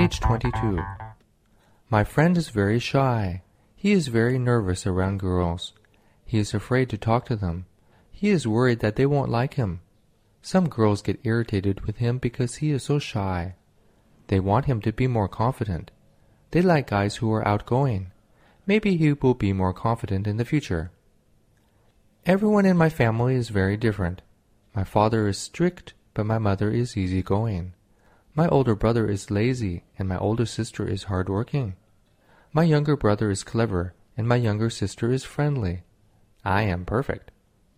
Page 22. My friend is very shy. He is very nervous around girls. He is afraid to talk to them. He is worried that they won't like him. Some girls get irritated with him because he is so shy. They want him to be more confident. They like guys who are outgoing. Maybe he will be more confident in the future. Everyone in my family is very different. My father is strict, but my mother is easygoing. My older brother is lazy, and my older sister is hardworking. My younger brother is clever, and my younger sister is friendly. I am perfect.